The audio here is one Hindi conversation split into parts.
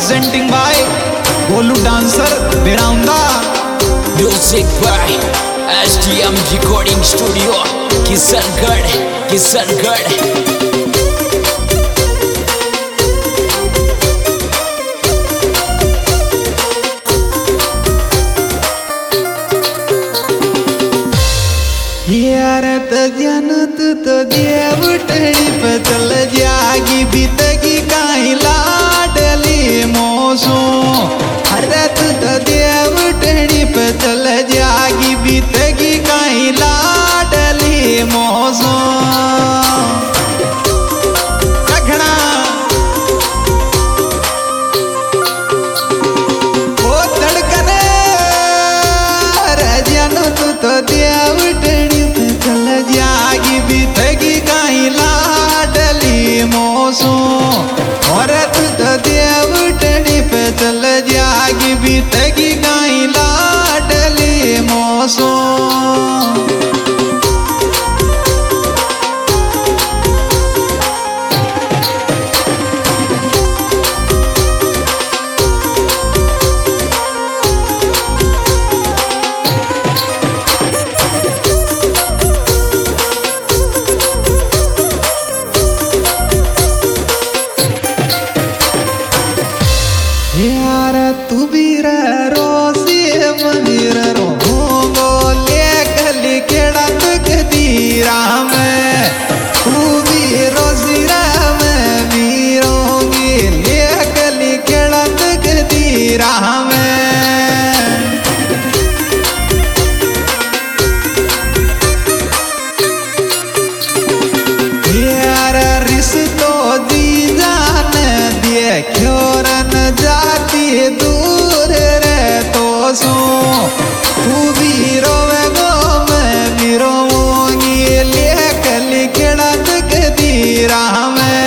presenting by Golu Dancer Biraunda. Music by STM Recording Studio, Kisangad. यार तजनत तो देव टड़ी पे चल जागी बीतगी काई लाडली मौसो हरत तो देव टड़ी पे चल जागी बीतगी काई लाडली मौसो रखना ओ धड़कने रजनत तो देव जागी बीतगी काई लाडली मौसो औरत तो देव टड़ी पे चल जागी बीतगी काई लाडली मौसो यार तू भी रोसी मंदिर रोंगो लेकल केड़ा तक दीरा में तू भी रोसी राम वीरोंगी लेकल केड़ा तक दीरा में यार रिश्तो दी जान देखो जाती दूर रे तो सो तू भी रोवे गो मैं भी रोऊंगी लेकल केड़ा तक दीरा में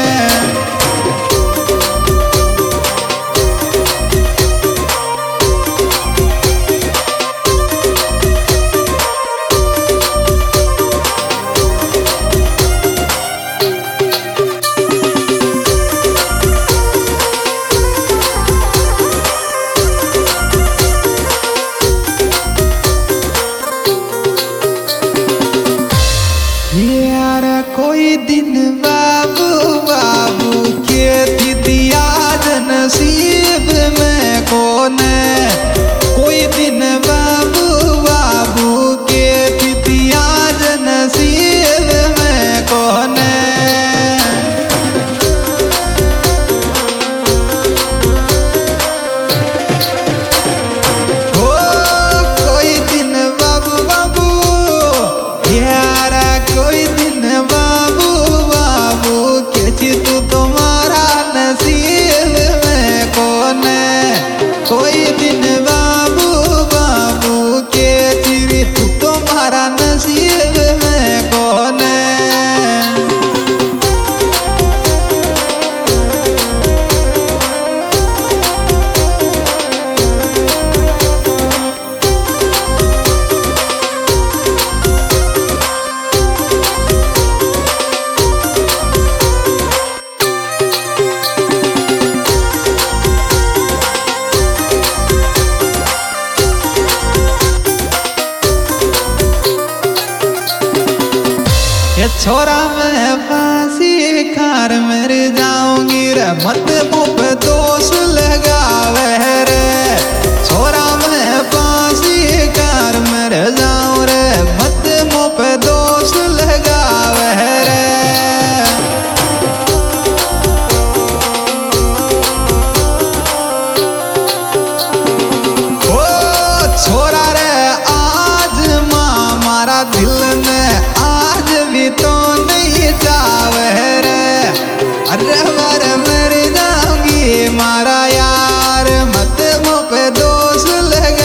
यार कोई दिन बाबू बाबू के दिया नसीब में कौन कोई दिन बाबू बाबू के दिया नसीब में कौन हो कोई दिन बाबू बाबू यार कोई दिन बाबू बाबू के तू तुम्हारा नसीब में कौन कोई दिन बाबू बाबू के चिरी तू तुम्हारा नसीब में कौन ये छोरा मैं फांसी खार मर जाऊंगी रे मत मुँह पे दोष लगावे रे छोरा मैं फांसी खार मर जाऊं रे मत मुँह पे दोष लगावे रे ओ छोरा रे आज माँ मारा दिल ने आज भी तो नहीं जावे रे अरे वर मर जाऊंगी मारा यार मत मुँह पे दोष लगा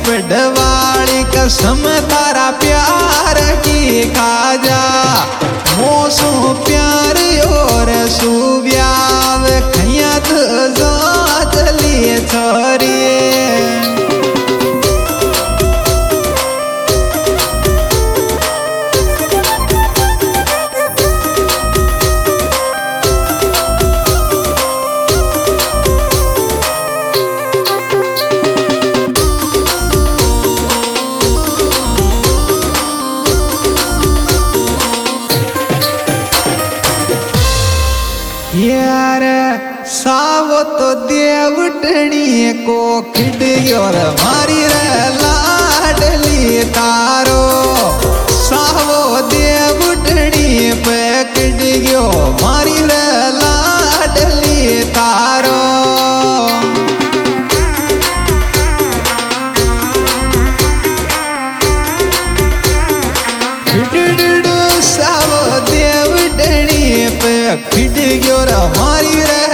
पढ़वाली कसम तारा प्यार की खाजा मोसो प्यार और सुव्याव खैत जात लिए छोरी यार सावो तो देवटनी को खिड़ियो रे मारी रे लाडली तारो सावो देवटनी पे खिड़ियो मारी रे लाडली तारो सावो देवटनी पे खिड़ियो रे मारी रे